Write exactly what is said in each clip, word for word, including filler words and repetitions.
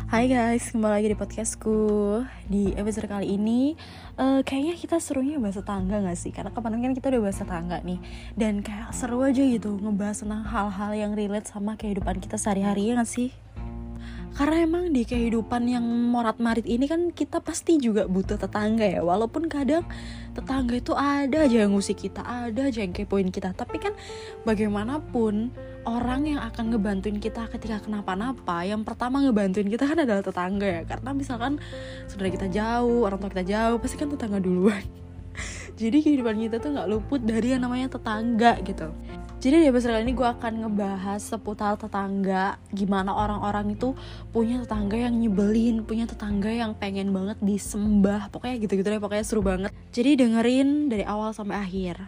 Hai guys, kembali lagi di podcastku. Di episode kali ini uh, kayaknya kita serunya bahas tetangga gak sih? Karena kemarin kan kita udah bahas tetangga nih. Dan kayak seru aja gitu ngebahas tentang hal-hal yang relate sama kehidupan kita sehari-hari, ya gak sih? Karena emang di kehidupan yang morat-marit ini kan kita pasti juga butuh tetangga ya. Walaupun kadang tetangga itu ada aja yang ngusik kita, ada aja yang kepoin kita. Tapi kan bagaimanapun orang yang akan ngebantuin kita ketika kenapa-napa, yang pertama ngebantuin kita kan adalah tetangga ya. Karena misalkan saudara kita jauh, orang tua kita jauh, pasti kan tetangga duluan. Jadi kehidupan kita tuh gak luput dari yang namanya tetangga gitu. Jadi di episode kali ini gue akan ngebahas seputar tetangga. Gimana orang-orang itu punya tetangga yang nyebelin, punya tetangga yang pengen banget disembah. Pokoknya gitu-gitu deh, pokoknya seru banget. Jadi dengerin dari awal sampai akhir.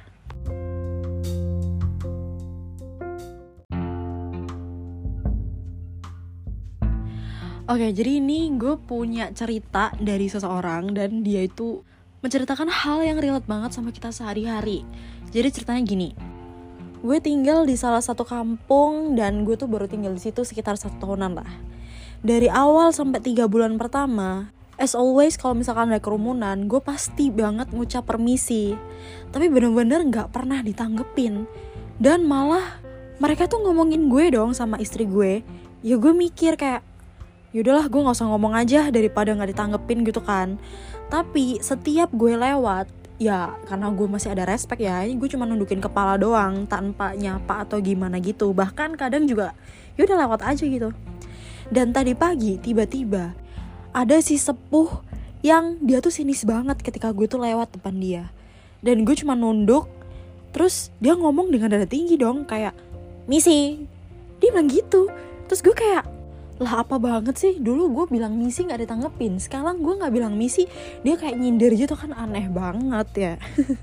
Oke, jadi ini gue punya cerita dari seseorang. Dan dia itu menceritakan hal yang relate banget sama kita sehari-hari. Jadi ceritanya gini, gue tinggal di salah satu kampung dan gue tuh baru tinggal di situ sekitar satu tahunan lah. Dari awal sampai tiga bulan pertama, as always kalau misalkan ada kerumunan, gue pasti banget ngucap permisi. Tapi bener-bener gak pernah ditanggepin. Dan malah mereka tuh ngomongin gue dong sama istri gue. Ya gue mikir kayak, yaudahlah gue gak usah ngomong aja daripada gak ditanggepin gitu kan. Tapi setiap gue lewat, ya karena gue masih ada respect ya, gue cuma nundukin kepala doang tanpa nyapa atau gimana gitu. Bahkan kadang juga yaudah lewat aja gitu. Dan tadi pagi tiba-tiba ada si sepuh yang dia tuh sinis banget ketika gue tuh lewat depan dia. Dan gue cuma nunduk, terus dia ngomong dengan nada tinggi dong kayak, "Misi." Dia bilang gitu. Terus gue kayak, lah apa banget sih, dulu gue bilang misi gak ditanggepin, sekarang gue gak bilang misi dia kayak nyindir gitu kan, aneh banget ya.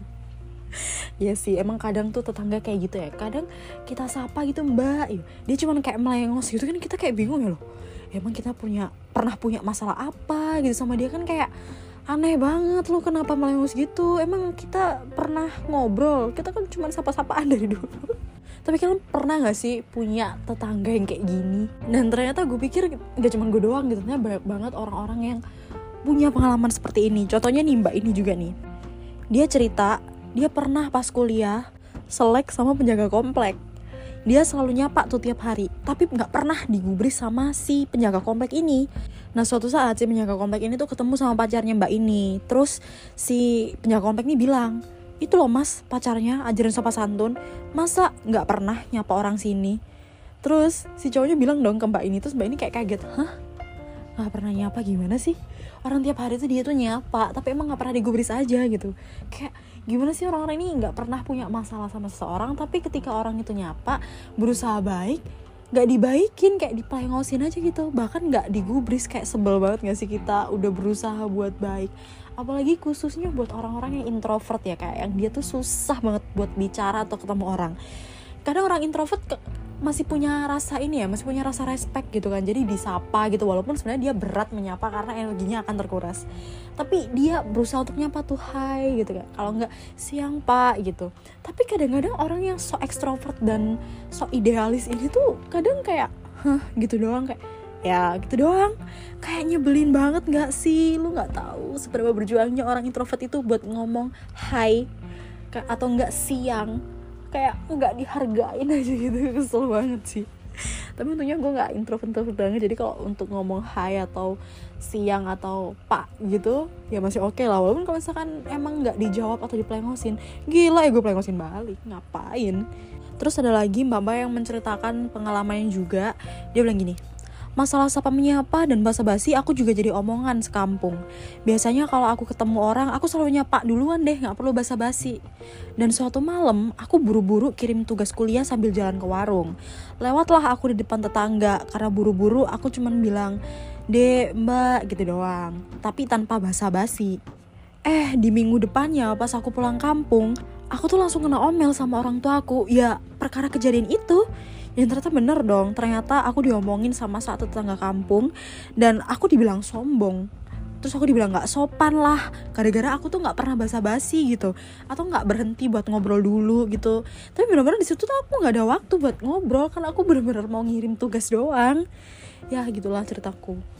Ya sih, emang kadang tuh tetangga kayak gitu ya. Kadang kita sapa gitu, "Mbak," dia cuma kayak melengos gitu kan, kita kayak bingung ya loh, emang kita punya pernah punya masalah apa gitu sama dia kan, kayak aneh banget loh kenapa melengos gitu. Emang kita pernah ngobrol, kita kan cuma sapa-sapaan dari dulu. Tapi kalian pernah gak sih punya tetangga yang kayak gini? Dan ternyata gue pikir gak cuma gue doang gitu, ternyata banyak banget orang-orang yang punya pengalaman seperti ini. Contohnya nih mbak ini juga nih, dia cerita dia pernah pas kuliah selek sama penjaga komplek. Dia selalu nyapa tuh tiap hari, tapi gak pernah digubris sama si penjaga komplek ini. Nah suatu saat si penjaga komplek ini tuh ketemu sama pacarnya mbak ini. Terus si penjaga komplek ini bilang, "Itu loh mas pacarnya, ajaran sopan santun, masa gak pernah nyapa orang sini?" Terus si cowoknya bilang dong ke mbak ini. Terus mbak ini kayak kaget, "Hah? Gak pernah nyapa gimana sih? Orang tiap hari tuh dia tuh nyapa, tapi emang gak pernah digubris aja gitu." Kayak gimana sih orang-orang ini gak pernah punya masalah sama seseorang, tapi ketika orang itu nyapa, berusaha baik, gak dibaikin, kayak dipelengosin aja gitu. Bahkan gak digubris, kayak sebel banget gak sih kita udah berusaha buat baik. Apalagi khususnya buat orang-orang yang introvert ya, kayak yang dia tuh susah banget buat bicara atau ketemu orang. Kadang orang introvert ke- masih punya rasa ini ya, masih punya rasa respect gitu kan. Jadi disapa gitu, walaupun sebenarnya dia berat menyapa karena energinya akan terkuras. Tapi dia berusaha untuk nyapa tuh, "Hai" gitu kan. Kalau enggak, "Siang Pak" gitu. Tapi kadang-kadang orang yang so ekstrovert dan so idealis ini tuh kadang kayak, hah gitu doang, kayak ya gitu doang. Kayak nyebelin banget gak sih? Lu gak tahu seberapa berjuangnya orang introvert itu buat ngomong hai atau enggak siang, kayak gak dihargain aja gitu. Kesel banget sih. Tapi untungnya gue gak introvert banget, jadi kalau untuk ngomong hai atau siang atau pak gitu ya masih oke okay lah. Walaupun kalau misalkan emang gak dijawab atau dipelengosin, gila ya gue pelengosin balik, ngapain. Terus ada lagi mbak-mbak yang menceritakan pengalamannya juga. Dia bilang gini, "Masalah sapa menyapa dan basa-basi aku juga jadi omongan sekampung. Biasanya kalau aku ketemu orang, aku selalu nyapa duluan deh, gak perlu basa-basi. Dan suatu malam, aku buru-buru kirim tugas kuliah sambil jalan ke warung. Lewatlah aku di depan tetangga, karena buru-buru aku cuman bilang, 'Dek, Mbak,' gitu doang. Tapi tanpa basa-basi. Eh, di minggu depannya pas aku pulang kampung, aku tuh langsung kena omel sama orang tua aku. Ya, perkara kejadian itu. Dan ternyata bener dong, ternyata aku diomongin sama satu tetangga kampung dan aku dibilang sombong. Terus aku dibilang gak sopan lah, gara-gara aku tuh gak pernah basa-basi gitu, atau gak berhenti buat ngobrol dulu gitu. Tapi bener-bener disitu tuh aku gak ada waktu buat ngobrol, karena aku bener-bener mau ngirim tugas doang. Ya gitulah ceritaku.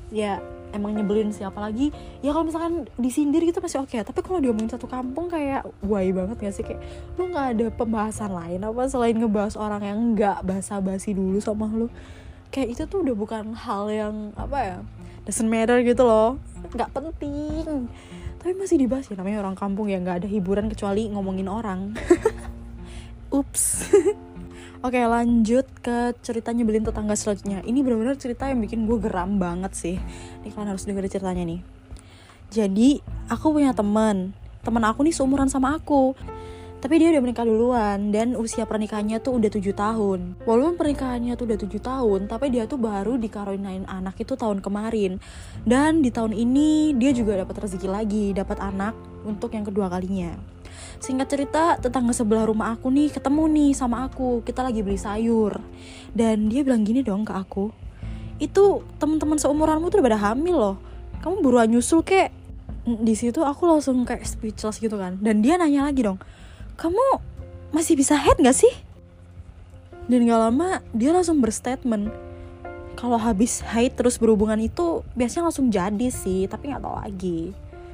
ya emang nyebelin sih. Apalagi ya kalau misalkan disindir gitu masih oke, tapi kalau diomongin satu kampung kayak why banget gak sih? Kayak lu nggak ada pembahasan lain apa selain ngebahas orang yang nggak basa-basi dulu sama lu? Kayak itu tuh udah bukan hal yang apa ya, doesn't matter gitu loh, nggak penting, tapi masih dibahas. Ya namanya orang kampung ya, nggak ada hiburan kecuali ngomongin orang. Ups. Oke, lanjut ke cerita nyebelin tetangga selanjutnya. Ini benar-benar cerita yang bikin gue geram banget sih. Nih kalian harus dengerin ceritanya nih. Jadi, aku punya teman. Teman aku nih seumuran sama aku. Tapi dia udah menikah duluan dan usia pernikahannya tuh udah tujuh tahun. Walaupun pernikahannya tuh udah tujuh tahun, tapi dia tuh baru dikaruniain anak itu tahun kemarin. Dan di tahun ini dia juga dapat rezeki lagi, dapat anak untuk yang kedua kalinya. Singkat cerita, tetangga sebelah rumah aku nih ketemu nih sama aku. Kita lagi beli sayur. Dan dia bilang gini dong ke aku, "Itu teman-teman seumuranmu tuh udah pada hamil loh. Kamu buruan nyusul kek." Di situ aku langsung kayak speechless gitu kan. Dan dia nanya lagi dong, "Kamu masih bisa head gak sih?" Dan gak lama dia langsung berstatement, kalau habis haid terus berhubungan itu biasanya langsung jadi sih, tapi gak tahu lagi.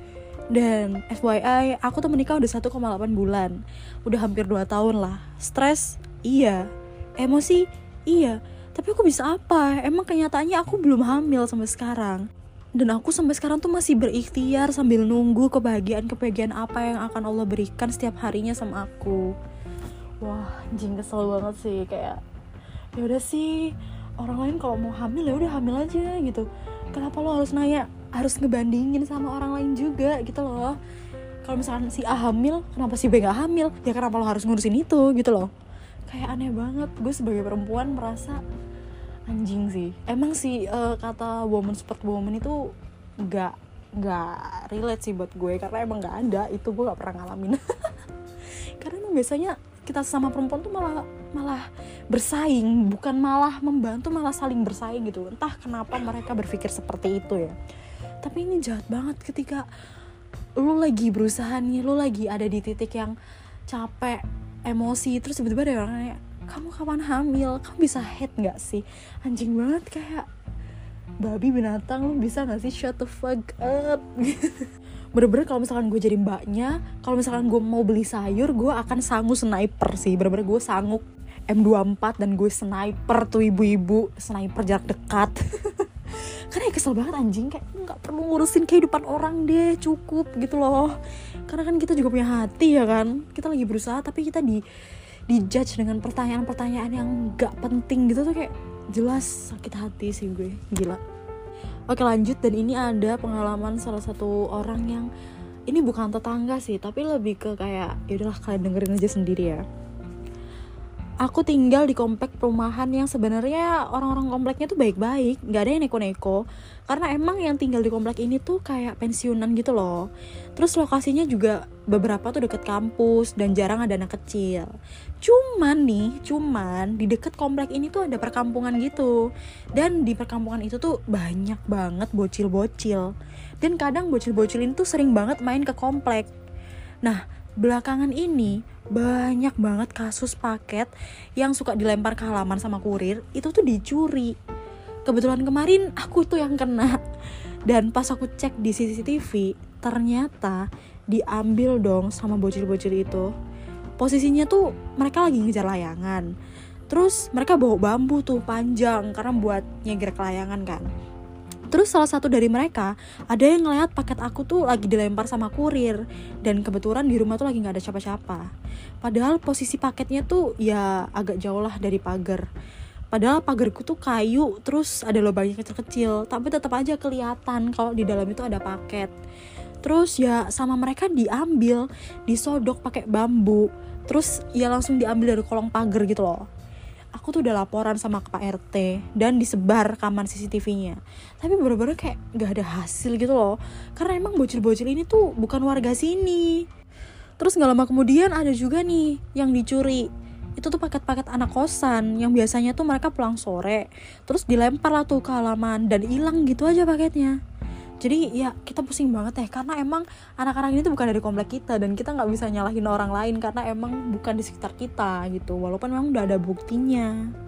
Dan F Y I, aku tuh menikah udah satu koma delapan bulan. Udah hampir dua tahun lah. Stres? Iya. Emosi? Iya. Tapi aku bisa apa? Emang kenyataannya aku belum hamil sampai sekarang. Dan aku sampai sekarang tuh masih berikhtiar sambil nunggu kebahagiaan-kebahagiaan apa yang akan Allah berikan setiap harinya sama aku. Wah, anjing kesel banget sih. Kayak ya udah sih, orang lain kalau mau hamil ya udah hamil aja gitu. Kenapa lo harus nanya, harus ngebandingin sama orang lain juga gitu loh. Kalau misalkan si A hamil, kenapa si B gak hamil? Ya kenapa lo harus ngurusin itu gitu loh. Kayak aneh banget. Gue sebagai perempuan merasa anjing sih. Emang sih uh, kata woman support woman itu gak, gak relate sih buat gue. Karena emang gak ada, itu gue gak pernah ngalamin. Karena emang biasanya kita sama perempuan tuh malah malah bersaing, bukan malah membantu, malah saling bersaing gitu. Entah kenapa mereka berpikir seperti itu ya. Tapi ini jahat banget ketika lu lagi berusaha nih, lu lagi ada di titik yang capek, emosi, terus tiba-tiba ada orang nanya, "Kamu kapan hamil? Kamu bisa head gak sih?" Anjing banget, kayak babi binatang, lu bisa gak sih shut the fuck up? Bener-bener kalau misalkan gue jadi mbaknya, kalau misalkan gue mau beli sayur, gue akan sanggup sniper sih. Bener-bener gue sanggup M dua puluh empat dan gue sniper tuh ibu-ibu, sniper jarak dekat. Karena ya kesel banget anjing, kayak gak perlu ngurusin kehidupan orang deh, cukup gitu loh. Karena kan kita juga punya hati ya kan, kita lagi berusaha tapi kita di di judge dengan pertanyaan-pertanyaan yang gak penting gitu tuh, kayak jelas sakit hati sih gue, gila. Oke lanjut, dan ini ada pengalaman salah satu orang yang ini bukan tetangga sih, tapi lebih ke kayak yaudahlah kalian dengerin aja sendiri ya. Aku tinggal di komplek perumahan yang sebenarnya orang-orang kompleknya tuh baik-baik, nggak ada yang neko-neko. Karena emang yang tinggal di komplek ini tuh kayak pensiunan gitu loh. Terus lokasinya juga beberapa tuh deket kampus dan jarang ada anak kecil. Cuman nih, cuman di deket komplek ini tuh ada perkampungan gitu. Dan di perkampungan itu tuh banyak banget bocil-bocil. Dan kadang bocil-bocil ini tuh sering banget main ke komplek. Nah, belakangan ini banyak banget kasus paket yang suka dilempar ke halaman sama kurir itu tuh dicuri. Kebetulan kemarin aku tuh yang kena. Dan pas aku cek di C C T V, ternyata diambil dong sama bocil-bocil itu. Posisinya tuh mereka lagi ngejar layangan. Terus mereka bawa bambu tuh panjang karena buat nyeger layangan kan. Terus salah satu dari mereka ada yang ngeliat paket aku tuh lagi dilempar sama kurir. Dan kebetulan di rumah tuh lagi gak ada siapa-siapa. Padahal posisi paketnya tuh ya agak jauh lah dari pagar. Padahal pagarku tuh kayu, terus ada lubangnya kecil-kecil. Tapi tetap aja kelihatan kalau di dalam itu ada paket. Terus ya sama mereka diambil, disodok pakai bambu. Terus ya langsung diambil dari kolong pagar gitu loh. Aku tuh udah laporan sama ke Pak R T dan disebar rekaman C C T V-nya. Tapi bener-bener kayak gak ada hasil gitu loh. Karena emang bocil-bocil ini tuh bukan warga sini. Terus gak lama kemudian ada juga nih yang dicuri. Itu tuh paket-paket anak kosan yang biasanya tuh mereka pulang sore. Terus dilempar lah tuh ke halaman dan hilang gitu aja paketnya. Jadi ya kita pusing banget ya, karena emang anak-anak ini tuh bukan dari komplek kita dan kita gak bisa nyalahin orang lain karena emang bukan di sekitar kita gitu, walaupun memang udah ada buktinya.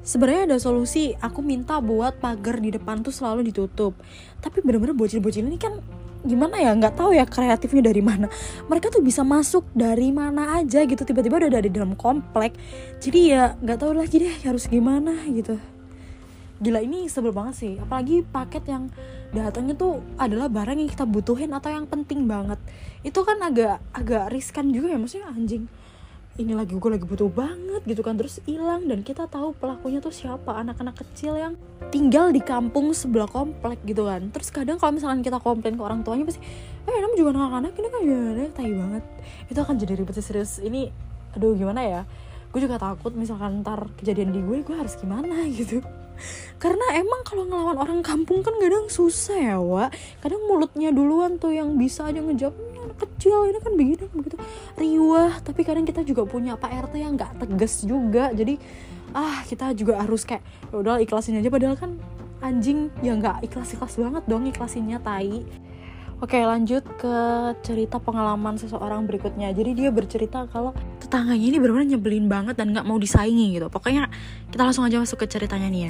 Sebenarnya ada solusi, aku minta buat pagar di depan tuh selalu ditutup. Tapi bener-bener bocil-bocil ini kan gimana ya, nggak tahu ya kreatifnya dari mana. Mereka tuh bisa masuk dari mana aja gitu, tiba-tiba udah ada di dalam komplek. Jadi ya nggak tahu lagi deh harus gimana gitu. Gila, ini sebel banget sih. Apalagi paket yang datangnya tuh adalah barang yang kita butuhin atau yang penting banget. Itu kan agak agak riskan juga ya, maksudnya anjing. Ini lagi gue lagi butuh banget gitu kan, terus hilang, dan kita tahu pelakunya tuh siapa, anak-anak kecil yang tinggal di kampung sebelah komplek gitu kan. Terus kadang kalau misalkan kita komplain ke orang tuanya pasti, eh namanya juga anak-anak ini kan gimana, tai banget. Itu akan jadi ribet serius. Ini aduh gimana ya, gue juga takut misalkan ntar kejadian di gue, gue harus gimana gitu. Karena emang kalau ngelawan orang kampung kan kadang susah ya, Wak. Kadang mulutnya duluan tuh yang bisa aja ngejawab, ini anak kecil, ini kan begini, begitu, riwah. Tapi kadang kita juga punya Pak R T yang gak tegas juga. Jadi ah kita juga harus kayak ya udah ikhlasin aja, padahal kan anjing ya gak ikhlas-ikhlas banget dong ikhlasinnya, tai. Oke, lanjut ke cerita pengalaman seseorang berikutnya. Jadi dia bercerita kalau tetangganya ini benar-benar nyebelin banget dan gak mau disaingi gitu. Pokoknya kita langsung aja masuk ke ceritanya nih ya.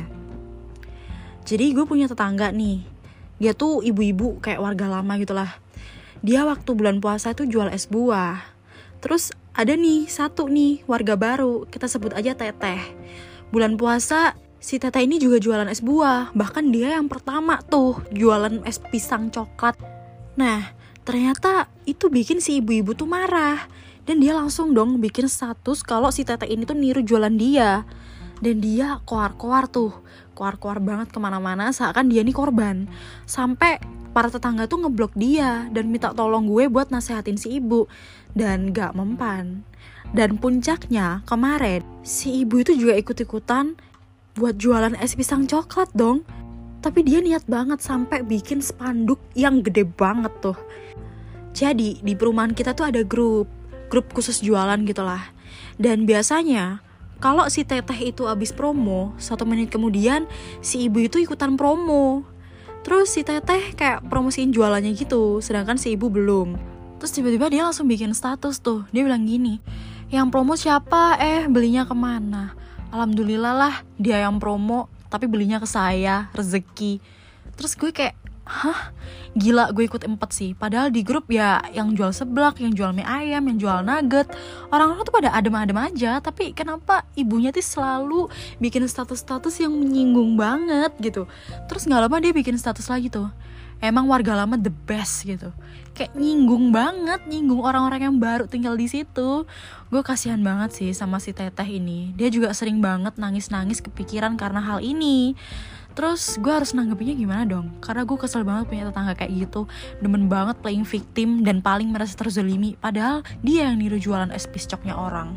Jadi gue punya tetangga nih, dia tuh ibu-ibu kayak warga lama gitu lah. Dia waktu bulan puasa tuh jual es buah. Terus ada nih satu nih warga baru, kita sebut aja Teteh. Bulan puasa si Teteh ini juga jualan es buah. Bahkan dia yang pertama tuh jualan es pisang coklat. Nah ternyata itu bikin si ibu-ibu tuh marah. Dan dia langsung dong bikin status kalau si Teteh ini tuh niru jualan dia. Dan dia koar-koar tuh, koar-koar banget kemana-mana seakan dia nih korban. Sampai para tetangga tuh ngeblok dia dan minta tolong gue buat nasehatin si ibu. Dan gak mempan. Dan puncaknya kemarin si ibu itu juga ikut-ikutan buat jualan es pisang coklat dong. Tapi dia niat banget sampai bikin spanduk yang gede banget tuh. Jadi di perumahan kita tuh ada grup Grup khusus jualan gitulah. Dan biasanya kalau si Teteh itu abis promo, satu menit kemudian si ibu itu ikutan promo. Terus si Teteh kayak promosiin jualannya gitu, sedangkan si ibu belum. Terus tiba-tiba dia langsung bikin status tuh. Dia bilang gini, yang promo siapa? Eh belinya kemana? Alhamdulillah lah dia yang promo, tapi belinya ke saya, rezeki. Terus gue kayak, hah? Gila, gue ikut empat sih. Padahal di grup ya yang jual seblak, yang jual mie ayam, yang jual nugget, orang-orang tuh pada adem-adem aja. Tapi kenapa ibunya tuh selalu bikin status-status yang menyinggung banget gitu. Terus gak lama dia bikin status lagi tuh, emang warga lama the best gitu. Kayak nyinggung banget, nyinggung orang-orang yang baru tinggal di situ. Gue kasihan banget sih sama si Teteh ini. Dia juga sering banget nangis-nangis kepikiran karena hal ini. Terus gue harus nanggepinnya gimana dong? Karena gue kesel banget punya tetangga kayak gitu. Demen banget playing victim dan paling merasa terzolimi. Padahal dia yang niru jualan es piscoknya orang.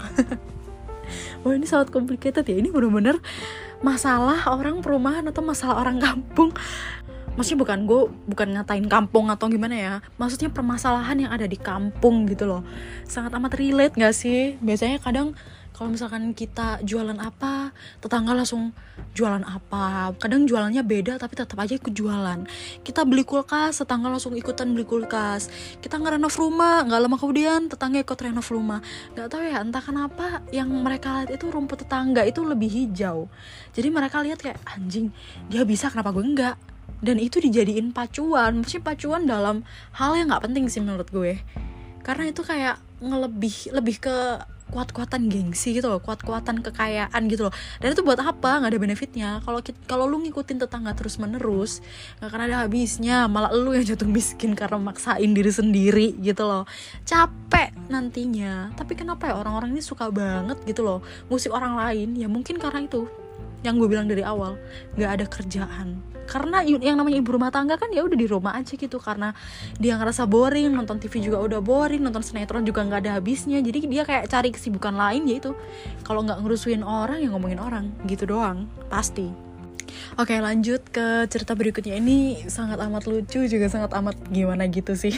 Wah ini sangat complicated ya. Ini bener-bener masalah orang perumahan atau masalah orang kampung. Maksudnya bukan gue bukan ngatain kampung atau gimana ya. Maksudnya permasalahan yang ada di kampung gitu loh. Sangat amat relate gak sih? Biasanya kadang kalau misalkan kita jualan apa, tetangga langsung jualan apa. Kadang jualannya beda tapi tetap aja ikut jualan. Kita beli kulkas, tetangga langsung ikutan beli kulkas. Kita ngerenov rumah, gak lama kemudian tetangga ikut renov rumah. Gak tahu ya entah kenapa yang mereka lihat itu rumput tetangga itu lebih hijau. Jadi mereka lihat kayak anjing, dia bisa kenapa gue enggak. Dan itu dijadiin pacuan. Maksudnya pacuan dalam hal yang gak penting sih menurut gue. Karena itu kayak ngelebih lebih ke kuat-kuatan gengsi gitu loh, kuat-kuatan kekayaan gitu loh. Dan itu buat apa? Nggak ada benefitnya. Kalau kalau lu ngikutin tetangga terus menerus, nggak akan ada habisnya. Malah lu yang jatuh miskin karena maksain diri sendiri gitu loh. Capek nantinya. Tapi kenapa ya orang-orang ini suka banget gitu loh ngusik orang lain? Ya mungkin karena itu yang gue bilang dari awal, nggak ada kerjaan. Karena yang namanya ibu rumah tangga kan ya udah di rumah aja gitu, karena dia ngerasa boring, nonton T V juga udah boring, nonton sinetron juga nggak ada habisnya. Jadi dia kayak cari kesibukan lain, yaitu kalau nggak ngerusuin orang ya ngomongin orang gitu doang pasti. Oke, lanjut ke cerita berikutnya. Ini sangat amat lucu juga sangat amat gimana gitu sih.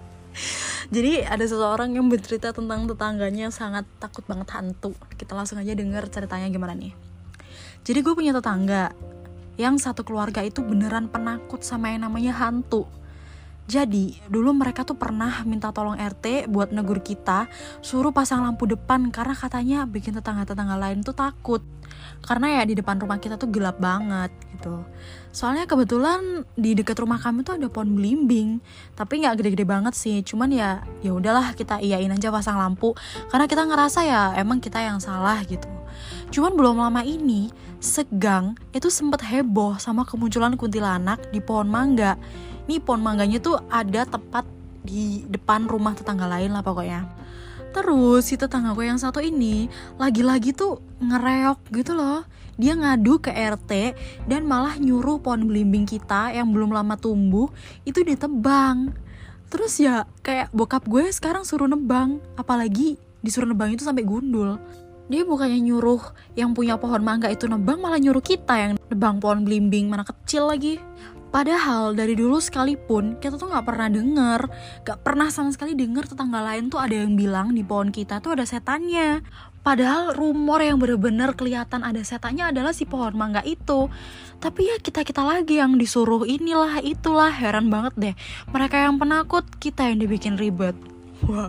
Jadi ada seseorang yang bercerita tentang tetangganya yang sangat takut banget hantu. Kita langsung aja denger ceritanya gimana nih. Jadi gue punya tetangga yang satu keluarga itu beneran penakut sama yang namanya hantu. Jadi dulu mereka tuh pernah minta tolong R T buat negur kita, suruh pasang lampu depan karena katanya bikin tetangga-tetangga lain tuh takut. Karena ya di depan rumah kita tuh gelap banget gitu. Soalnya kebetulan di dekat rumah kami tuh ada pohon belimbing, tapi nggak gede-gede banget sih. Cuman ya ya udahlah kita iyain aja pasang lampu karena kita ngerasa ya emang kita yang salah gitu. Cuman belum lama ini Segang itu sempet heboh sama kemunculan kuntilanak di pohon mangga. Nih pohon mangganya tuh ada tepat di depan rumah tetangga lain lah pokoknya. Terus si tetanggaku yang satu ini lagi-lagi tuh ngereok gitu loh. Dia ngadu ke R T dan malah nyuruh pohon belimbing kita yang belum lama tumbuh itu ditebang. Terus ya kayak bokap gue sekarang suruh nebang, apalagi disuruh nebang itu sampai gundul. Dia bukannya nyuruh yang punya pohon mangga itu nebang, malah nyuruh kita yang nebang pohon belimbing, mana kecil lagi. Padahal dari dulu sekalipun kita tuh gak pernah denger, gak pernah sama sekali denger tetangga lain tuh ada yang bilang di pohon kita tuh ada setannya. Padahal rumor yang bener-bener kelihatan ada setannya adalah si pohon mangga itu. Tapi ya kita-kita lagi yang disuruh inilah itulah, heran banget deh. Mereka yang penakut, kita yang dibikin ribet. Wah.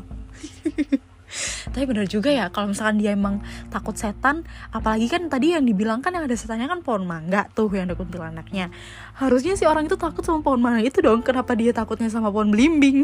Tapi benar juga ya, kalau misalkan dia emang takut setan, apalagi kan tadi yang dibilang kan yang ada setannya kan pohon mangga tuh yang ada kuntilanaknya. Harusnya si orang itu takut sama pohon mangga itu dong, kenapa dia takutnya sama pohon belimbing?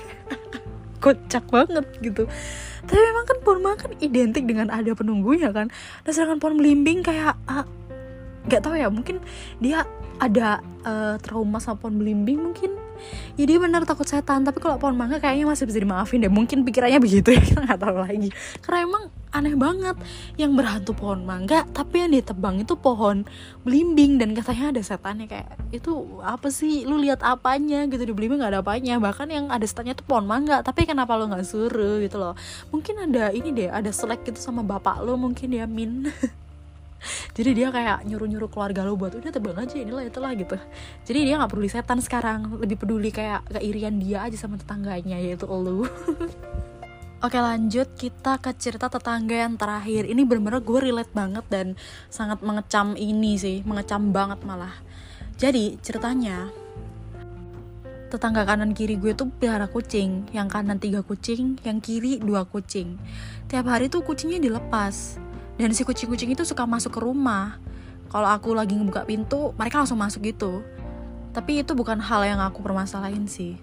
Kocak banget gitu. Tapi memang kan pohon mangga kan identik dengan ada penunggunya kan. Nah sedangkan pohon belimbing kayak uh, gak tahu ya, mungkin dia ada uh, trauma sama pohon belimbing mungkin. Ya dia benar takut setan, tapi kalau pohon mangga kayaknya masih bisa dimaafin deh. Mungkin pikirannya begitu ya, kita gak tahu lagi. Karena emang aneh banget, yang berhantu pohon mangga tapi yang ditebang itu pohon belimbing dan katanya ada setannya. Kayak itu apa sih, lu lihat apanya gitu, di belimbing gak ada apanya. Bahkan yang ada setannya tuh pohon mangga, tapi kenapa lu gak suruh gitu loh. Mungkin ada ini deh, ada selek gitu sama bapak lu mungkin ya, Min. Jadi dia kayak nyuruh-nyuruh keluarga lo buat udah tebang aja inilah itulah gitu. Jadi dia gak peduli setan sekarang, lebih peduli kayak keirian dia aja sama tetangganya, yaitu elu. Oke lanjut, kita ke cerita tetangga yang terakhir. Ini bener-bener gue relate banget dan sangat mengecam ini sih, mengecam banget malah. Jadi ceritanya, tetangga kanan kiri gue tuh pelihara kucing. Yang kanan tiga kucing, yang kiri dua kucing. Tiap hari tuh kucingnya dilepas. Dan si kucing-kucing itu suka masuk ke rumah. Kalau aku lagi ngebuka pintu, mereka langsung masuk gitu. Tapi itu bukan hal yang aku permasalahin sih.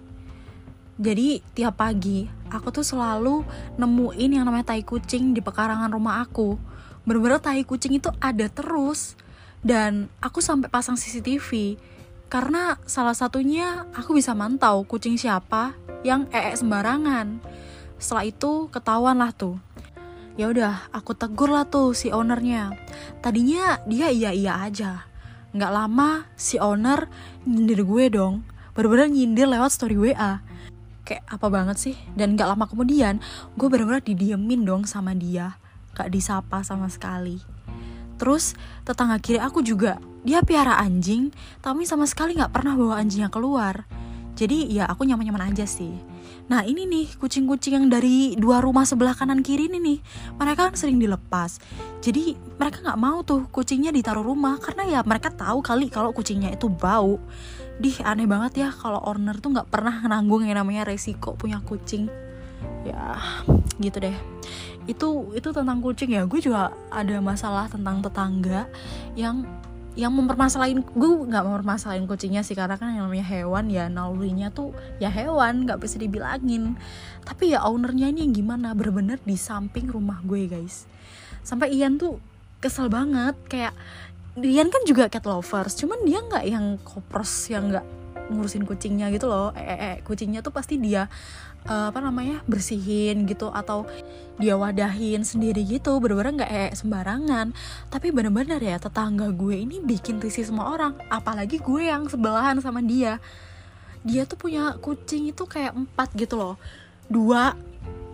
Jadi tiap pagi, aku tuh selalu nemuin yang namanya tai kucing di pekarangan rumah aku. Bener-bener tai kucing itu ada terus. Dan aku sampai pasang C C T V. Karena salah satunya aku bisa mantau kucing siapa yang ee sembarangan. Setelah itu ketahuan lah tuh. Ya udah, aku tegur lah tuh si ownernya. Tadinya dia iya-iya aja. Nggak lama si owner nyindir gue dong. Bener-bener nyindir lewat story W A. Kayak apa banget sih? Dan nggak lama kemudian gue bener-bener didiemin dong sama dia. Gak disapa sama sekali. Terus tetangga kiri aku juga, dia piara anjing, tapi sama sekali nggak pernah bawa anjingnya keluar. Jadi ya aku nyaman-nyaman aja sih. Nah ini nih kucing-kucing yang dari dua rumah sebelah kanan kiri ini nih, mereka kan sering dilepas. Jadi mereka gak mau tuh kucingnya ditaruh rumah, karena ya mereka tahu kali kalau kucingnya itu bau. Dih aneh banget ya kalau owner tuh gak pernah nanggung yang namanya resiko punya kucing. Ya gitu deh. Itu itu tentang kucing ya. Gue juga ada masalah tentang tetangga yang yang mempermasalahin, gue nggak mempermasalahin kucingnya sih, karena kan yang namanya hewan ya nalurinya tuh ya hewan, nggak bisa dibilangin. Tapi ya ownernya ini yang gimana, bener-bener di samping rumah gue guys. Sampai Ian tuh kesel banget, kayak Ian kan juga cat lovers, cuman dia nggak yang kopros yang nggak ngurusin kucingnya gitu loh. Eh, eh, eh kucingnya tuh pasti dia uh, apa namanya bersihin gitu, atau dia wadahin sendiri gitu, bener-bener nggak eh sembarangan. Tapi bener-bener ya tetangga gue ini bikin risih semua orang, apalagi gue yang sebelahan sama dia. Dia tuh punya kucing itu kayak empat gitu loh, dua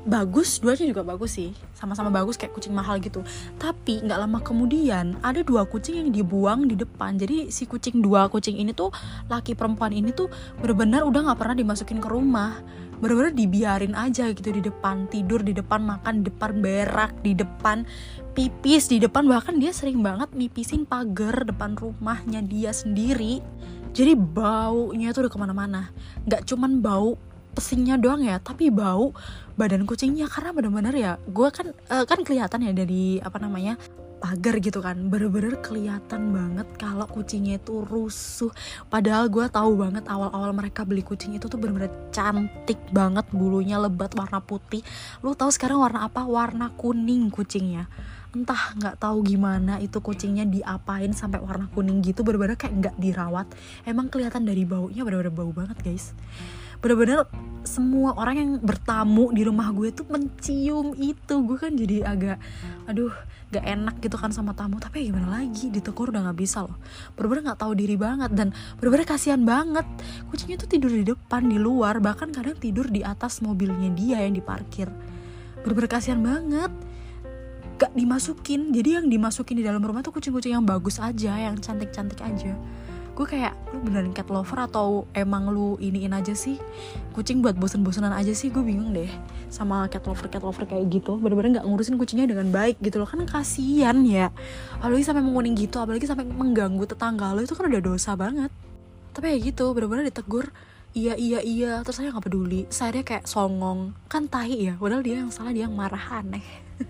bagus, duanya juga bagus sih, sama-sama bagus kayak kucing mahal gitu. Tapi nggak lama kemudian ada dua kucing yang dibuang di depan. Jadi si kucing dua kucing ini tuh, laki perempuan ini tuh benar-benar udah nggak pernah dimasukin ke rumah, benar-benar dibiarin aja gitu di depan, tidur di depan, makan di depan, berak di depan, pipis di depan. Bahkan dia sering banget mipisin pagar depan rumahnya dia sendiri. Jadi baunya tuh udah kemana-mana. Nggak cuman bau pesingnya doang ya, tapi bau badan kucingnya. Karena bener-bener ya, gue kan uh, kan kelihatan ya dari apa namanya pagar gitu kan, bener-bener kelihatan banget kalau kucingnya itu rusuh. Padahal gue tahu banget awal-awal mereka beli kucing itu tuh bener-bener cantik banget, bulunya lebat warna putih. Lu tahu sekarang warna apa? Warna kuning kucingnya. Entah nggak tahu gimana itu kucingnya diapain sampai warna kuning gitu, bener-bener kayak nggak dirawat. Emang kelihatan dari baunya, bener-bener bau banget guys. Bener-bener semua orang yang bertamu di rumah gue tuh mencium itu. Gue kan jadi agak aduh gak enak gitu kan sama tamu, tapi ya gimana lagi, ditegur udah gak bisa loh. Bener-bener gak tahu diri banget, dan bener-bener kasihan banget. Kucingnya tuh tidur di depan, di luar, bahkan kadang tidur di atas mobilnya dia yang diparkir. Bener-bener kasihan banget, gak dimasukin. Jadi yang dimasukin di dalam rumah tuh kucing-kucing yang bagus aja, yang cantik-cantik aja. Gue kayak, lu beneran cat lover atau emang lu iniin aja sih kucing buat bosen-bosenan aja sih? Gue bingung deh sama cat lover cat lover kayak gitu. Bener-bener nggak ngurusin kucingnya dengan baik gitu loh, kan kasian ya. Apalagi sampai menguning gitu, apalagi sampai mengganggu tetangga lo, itu kan udah dosa banget. Tapi ya gitu, bener-bener ditegur iya iya iya, terus saya nggak peduli. Saya dia kayak songong, kan tahi ya, padahal dia yang salah, dia yang marah, aneh.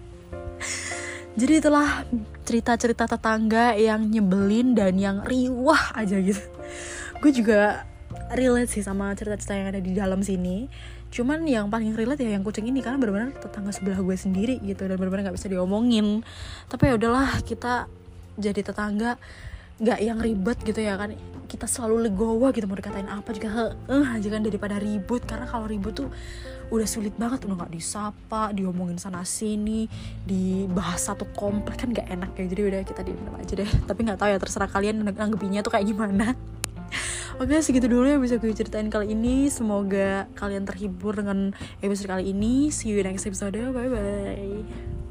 Jadi itulah cerita-cerita tetangga yang nyebelin dan yang riwah aja gitu. Gue juga relate sih sama cerita-cerita yang ada di dalam sini. Cuman yang paling relate ya yang kucing ini, karena benar-benar tetangga sebelah gue sendiri gitu, dan benar-benar nggak bisa diomongin. Tapi ya udahlah, kita jadi tetangga nggak yang ribet gitu ya kan. Kita selalu legowo gitu, mau dikatain apa juga heeh aja kan, daripada ribut. Karena kalau ribut tuh udah sulit banget, udah nggak disapa, diomongin sana sini, dibahas satu komplek, kan nggak enak ya. Jadi udah kita diem aja deh. Tapi nggak tahu ya, terserah kalian nanggepinnya tuh kayak gimana. Oke, segitu dulu yang bisa gue ceritain kali ini. Semoga kalian terhibur dengan episode kali ini. See you next episode, bye bye.